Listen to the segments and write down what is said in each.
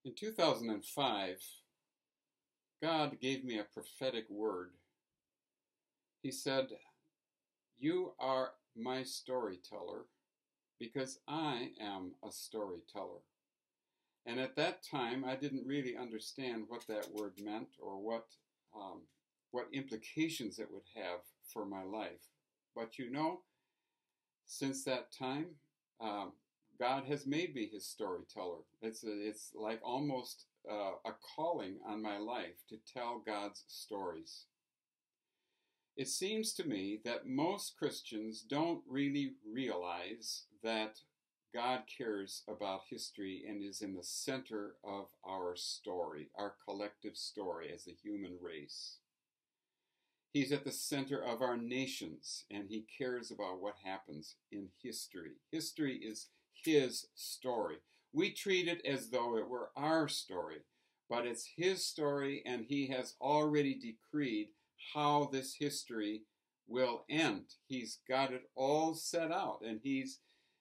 In 2005, God gave me a prophetic word. He said, "You are my storyteller because I am a storyteller." And at that time, I didn't really understand what that word meant or what implications it would have for my life. But since that time, um, God has made me his storyteller. It's like almost a calling on my life to tell God's stories. It seems to me that most Christians don't really realize that God cares about history and is in the center of our story, our collective story as a human race. He's at the center of our nations, and he cares about what happens in history. History is his story. We treat it as though it were our story, but it's his story, and he has already decreed how this history will end. He's got it all set out, and he's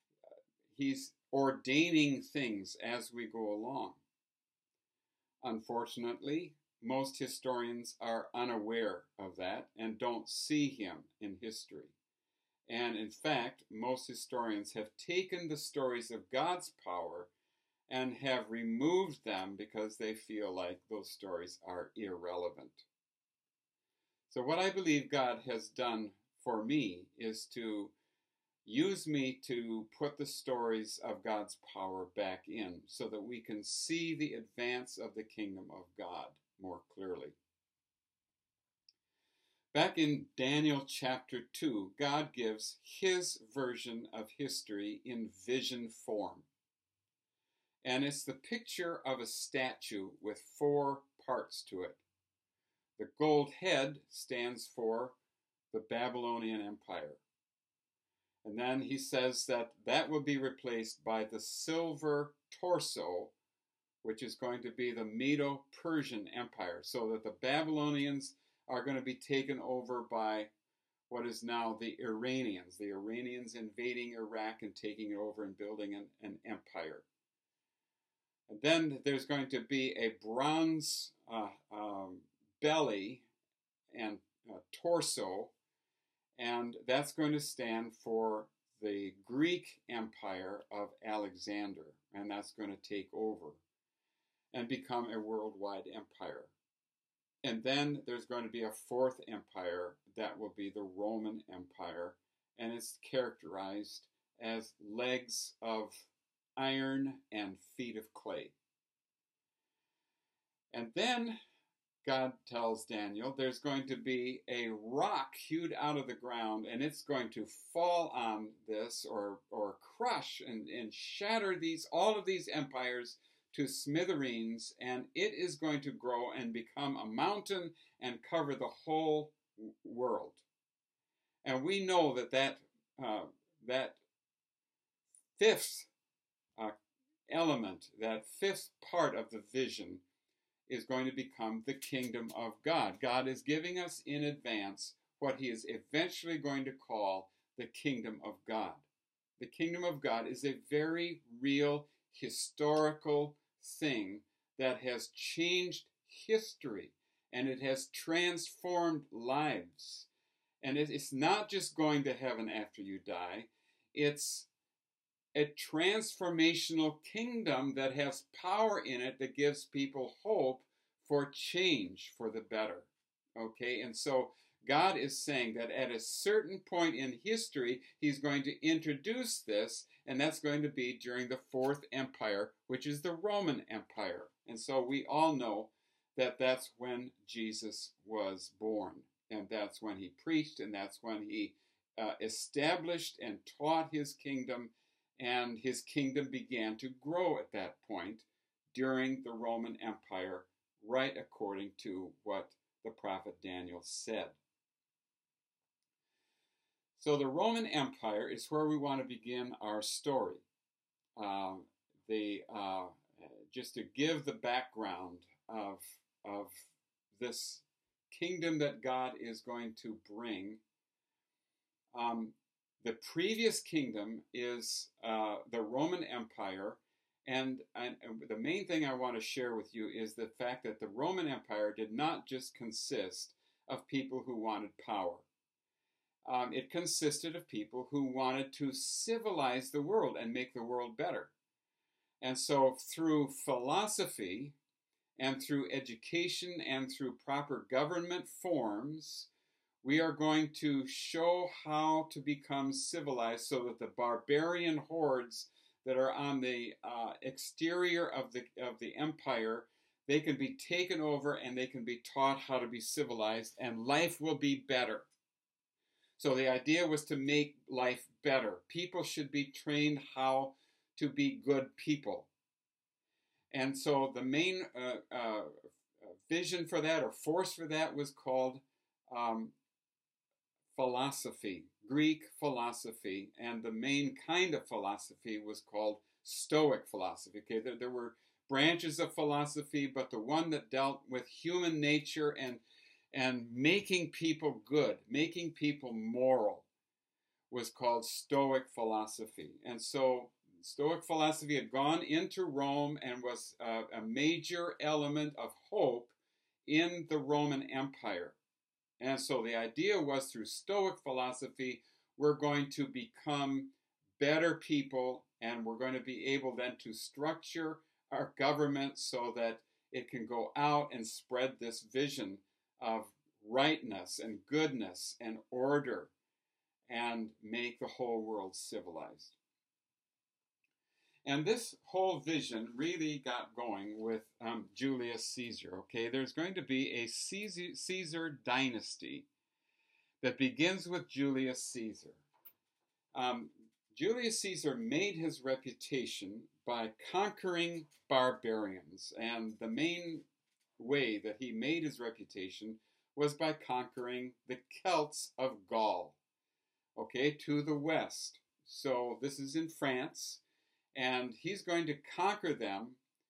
ordaining things as we go along. Unfortunately, most historians are unaware of that and don't see him in history. And in fact, most historians have taken the stories of God's power and have removed them because they feel like those stories are irrelevant. So what I believe God has done for me is to use me to put the stories of God's power back in so that we can see the advance of the kingdom of God more clearly. Back in Daniel chapter 2, God gives his version of history in vision form. And it's the picture of a statue with 4 parts to it. The gold head stands for the Babylonian Empire. And then he says that will be replaced by the silver torso, which is going to be the Medo-Persian Empire, so that the Babylonians are going to be taken over by what is now the Iranians invading Iraq and taking it over and building an empire. And then there's going to be a bronze belly and torso, and that's going to stand for the Greek Empire of Alexander, and that's going to take over and become a worldwide empire. And then there's going to be a 4th empire that will be the Roman Empire, and it's characterized as legs of iron and feet of clay. And then God tells Daniel there's going to be a rock hewed out of the ground, and it's going to fall on this or crush and shatter all of these empires to smithereens, and it is going to grow and become a mountain and cover the whole world. And we know that 5th element, that 5th part of the vision, is going to become the kingdom of God. God is giving us in advance what he is eventually going to call the kingdom of God. The kingdom of God is a very real historical thing that has changed history, and it has transformed lives. And it's not just going to heaven after you die. It's a transformational kingdom that has power in it that gives people hope for change for the better. Okay, and so God is saying that at a certain point in history, he's going to introduce this, and that's going to be during the 4th empire, which is the Roman Empire. And so we all know that that's when Jesus was born, and that's when he preached, and that's when he established and taught his kingdom, and his kingdom began to grow at that point during the Roman Empire, right according to what the prophet Daniel said. So the Roman Empire is where we want to begin our story. Just to give the background of this kingdom that God is going to bring. The previous kingdom is the Roman Empire, And the main thing I want to share with you is the fact that the Roman Empire did not just consist of people who wanted power. It consisted of people who wanted to civilize the world and make the world better. And so through philosophy and through education and through proper government forms, we are going to show how to become civilized so that the barbarian hordes that are on the exterior of the empire, they can be taken over and they can be taught how to be civilized, and life will be better. So the idea was to make life better. People should be trained how to be good people. And so the main vision for that, or force for that, was called philosophy, Greek philosophy. And the main kind of philosophy was called Stoic philosophy. Okay, there were branches of philosophy, but the one that dealt with human nature and making people good, making people moral, was called Stoic philosophy. And so Stoic philosophy had gone into Rome and was a major element of hope in the Roman Empire. And so the idea was, through Stoic philosophy, we're going to become better people, and we're going to be able then to structure our government so that it can go out and spread this vision of rightness and goodness and order and make the whole world civilized. And this whole vision really got going with Julius Caesar. Okay, there's going to be a Caesar dynasty that begins with Julius Caesar. Julius Caesar made his reputation by conquering barbarians, and the main way that he made his reputation was by conquering the Celts of Gaul, okay, to the west. So this is in France, and he's going to conquer them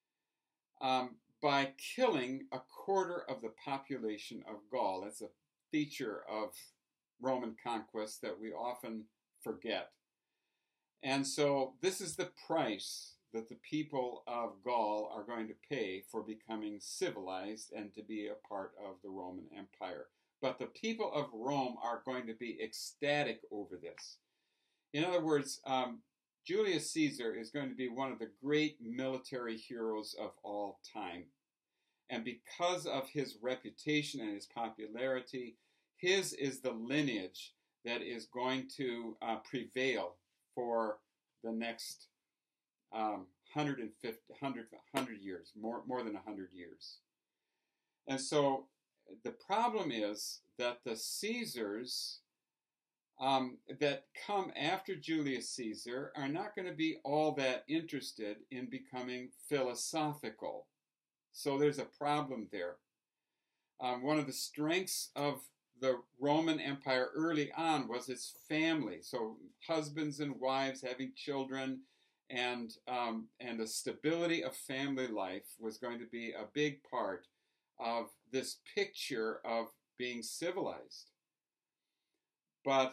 by killing a quarter of the population of Gaul. That's a feature of Roman conquest that we often forget. And so this is the price that the people of Gaul are going to pay for becoming civilized and to be a part of the Roman Empire. But the people of Rome are going to be ecstatic over this. In other words, Julius Caesar is going to be one of the great military heroes of all time. And because of his reputation and his popularity, his is the lineage that is going to prevail for the next 100 years, more than 100 years. And so the problem is that the Caesars that come after Julius Caesar are not going to be all that interested in becoming philosophical. So there's a problem there. One of the strengths of the Roman Empire early on was its family. So husbands and wives having children, and the stability of family life was going to be a big part of this picture of being civilized. But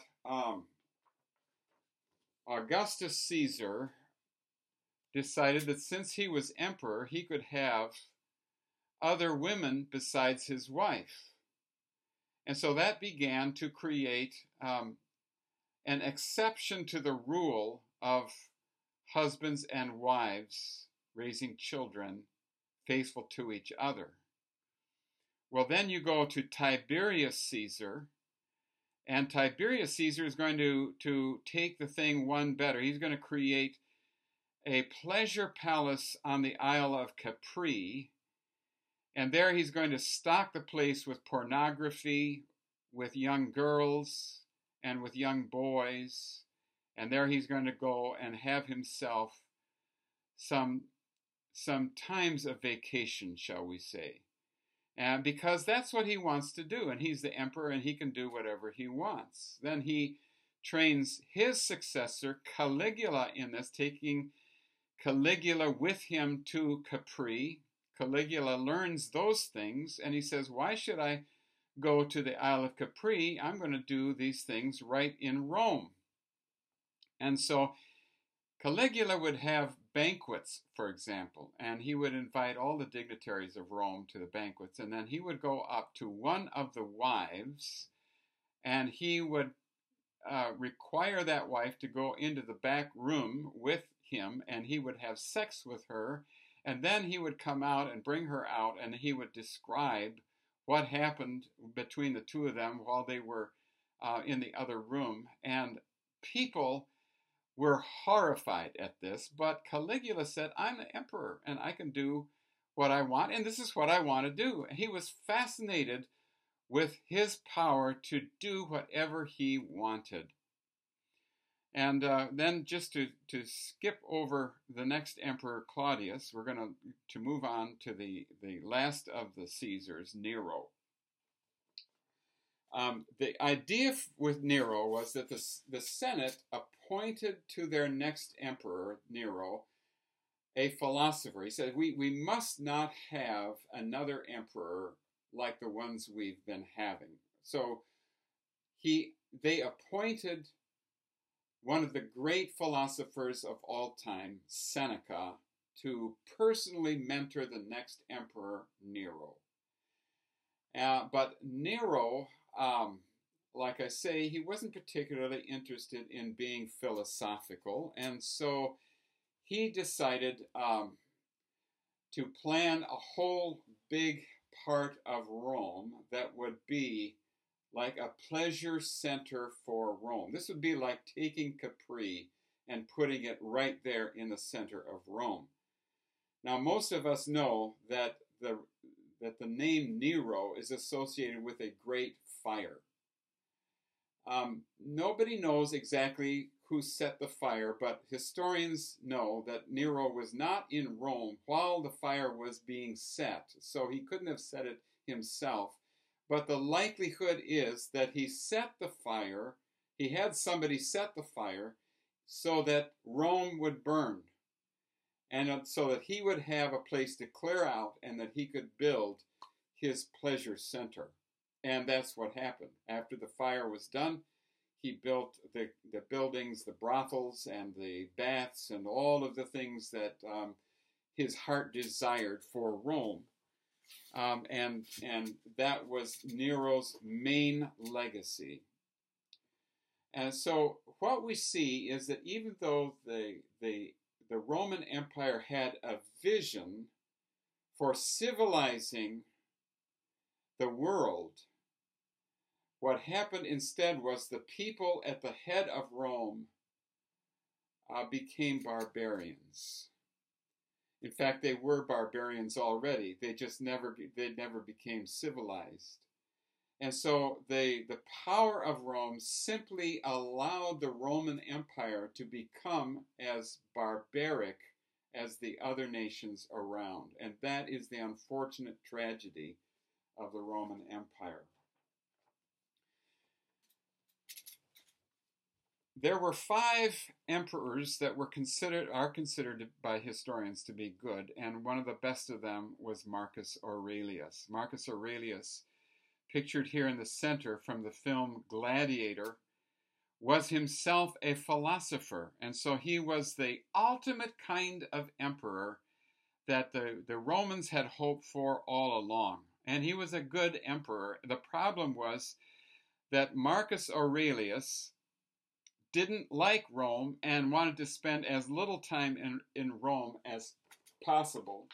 Augustus Caesar decided that since he was emperor, he could have other women besides his wife. And so that began to create an exception to the rule of husbands and wives raising children faithful to each other. Well, then you go to Tiberius Caesar, and Tiberius Caesar is going to take the thing one better. He's going to create a pleasure palace on the Isle of Capri, and there he's going to stock the place with pornography, with young girls, and with young boys. And there he's going to go and have himself some times of vacation, shall we say. And because that's what he wants to do. And he's the emperor and he can do whatever he wants. Then he trains his successor, Caligula, in this, taking Caligula with him to Capri. Caligula learns those things, and he says, why should I go to the Isle of Capri? I'm going to do these things right in Rome. And so Caligula would have banquets, for example, and he would invite all the dignitaries of Rome to the banquets, and then he would go up to one of the wives, and he would require that wife to go into the back room with him, and he would have sex with her, and then he would come out and bring her out, and he would describe what happened between the two of them while they were in the other room. And people were horrified at this, but Caligula said, I'm the emperor, and I can do what I want, and this is what I want to do. He was fascinated with his power to do whatever he wanted. And then just to skip over the next emperor, Claudius, we're going to move on to the last of the Caesars, Nero. The idea with Nero was that the Senate appointed to their next emperor, Nero, a philosopher. He said, we must not have another emperor like the ones we've been having. So they appointed one of the great philosophers of all time, Seneca, to personally mentor the next emperor, Nero. But Nero, like I say, he wasn't particularly interested in being philosophical, and so he decided to plan a whole big part of Rome that would be like a pleasure center for Rome. This would be like taking Capri and putting it right there in the center of Rome. Now, most of us know that the name Nero is associated with a great fire. Nobody knows exactly who set the fire, but historians know that Nero was not in Rome while the fire was being set, so he couldn't have set it himself. But the likelihood is that he set the fire, he had somebody set the fire so that Rome would burn, and so that he would have a place to clear out and that he could build his pleasure center. And that's what happened. After the fire was done, he built the buildings, the brothels, and the baths, and all of the things that his heart desired for Rome. And that was Nero's main legacy. And so what we see is that even though the Roman Empire had a vision for civilizing the world, what happened instead was the people at the head of Rome became barbarians. In fact, they were barbarians already. They never became civilized. And so the power of Rome simply allowed the Roman Empire to become as barbaric as the other nations around. And that is the unfortunate tragedy of the Roman Empire. There were 5 emperors that are considered by historians to be good, and one of the best of them was Marcus Aurelius. Marcus Aurelius, pictured here in the center from the film Gladiator, was himself a philosopher, and so he was the ultimate kind of emperor that the Romans had hoped for all along. And he was a good emperor. The problem was that Marcus Aurelius didn't like Rome and wanted to spend as little time in Rome as possible.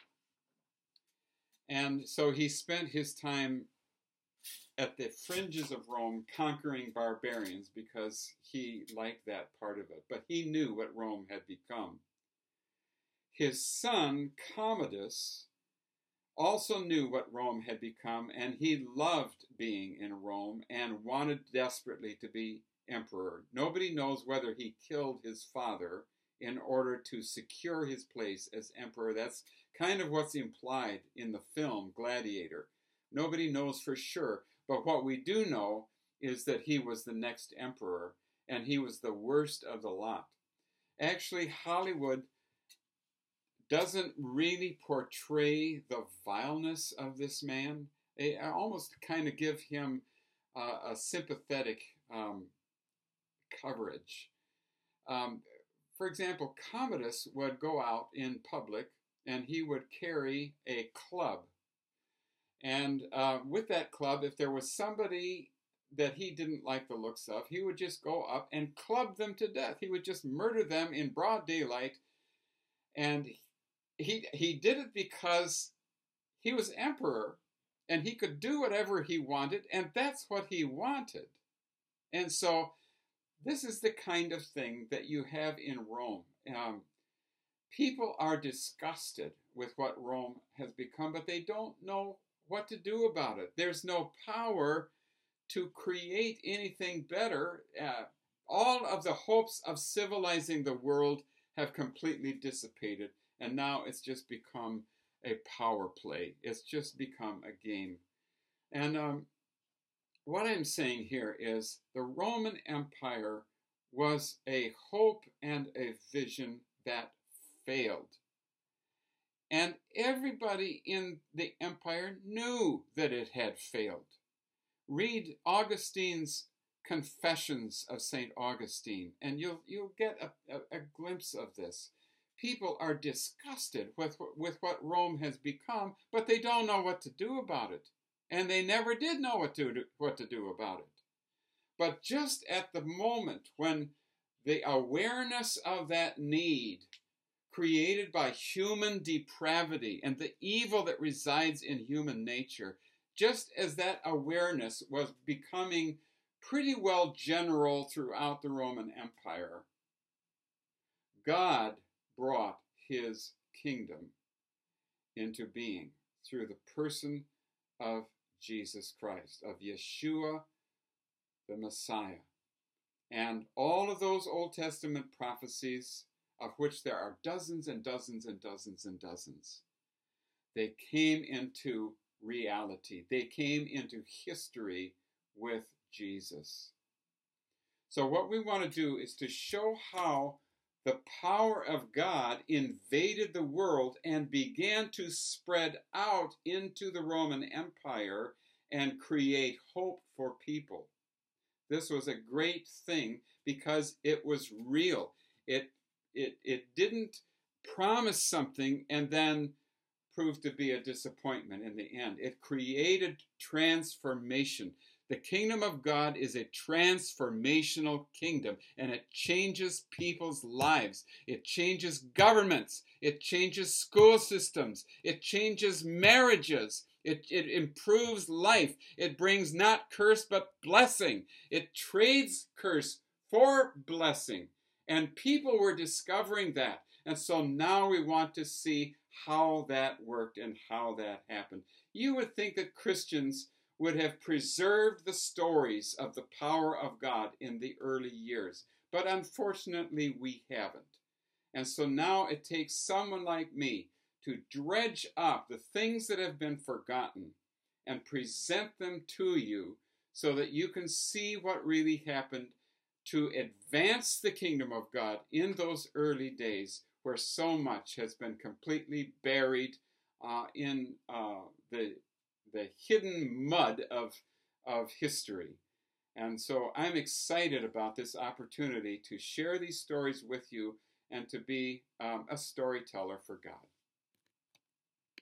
And so he spent his time at the fringes of Rome conquering barbarians because he liked that part of it. But he knew what Rome had become. His son, Commodus, also knew what Rome had become, and he loved being in Rome and wanted desperately to be emperor. Nobody knows whether he killed his father in order to secure his place as emperor. That's kind of what's implied in the film Gladiator. Nobody knows for sure, but what we do know is that he was the next emperor, and he was the worst of the lot. Actually, Hollywood doesn't really portray the vileness of this man. They almost kind of give him a sympathetic coverage. for example, Commodus would go out in public and he would carry a club. And with that club, if there was somebody that he didn't like the looks of, he would just go up and club them to death. He would just murder them in broad daylight. And he did it because he was emperor and he could do whatever he wanted, and that's what he wanted. And so this is the kind of thing that you have in Rome. People are disgusted with what Rome has become, but they don't know what to do about it. There's no power to create anything better. All of the hopes of civilizing the world have completely dissipated, and now it's just become a power play. It's just become a game. And what I'm saying here is the Roman Empire was a hope and a vision that failed. And everybody in the empire knew that it had failed. Read Augustine's Confessions of St. Augustine, and you'll get a glimpse of this. People are disgusted with what Rome has become, but they don't know what to do about it. And they never did know what to do about it. But just at the moment when the awareness of that need created by human depravity and the evil that resides in human nature, just as that awareness was becoming pretty well general throughout the Roman Empire, God brought his kingdom into being through the person of Jesus Christ, of Yeshua, the Messiah. And all of those Old Testament prophecies, of which there are dozens and dozens and dozens and dozens, they came into reality. They came into history with Jesus. So what we want to do is to show how the power of God invaded the world and began to spread out into the Roman Empire and create hope for people. This was a great thing because it was real. It didn't promise something and then prove to be a disappointment in the end. It created transformation. The kingdom of God is a transformational kingdom, and it changes people's lives. It changes governments. It changes school systems. It changes marriages. It improves life. It brings not curse but blessing. It trades curse for blessing. And people were discovering that. And so now we want to see how that worked and how that happened. You would think that Christians would have preserved the stories of the power of God in the early years. But unfortunately, we haven't. And so now it takes someone like me to dredge up the things that have been forgotten and present them to you so that you can see what really happened to advance the kingdom of God in those early days where so much has been completely buried in the hidden mud of history. And so I'm excited about this opportunity to share these stories with you and to be a storyteller for God.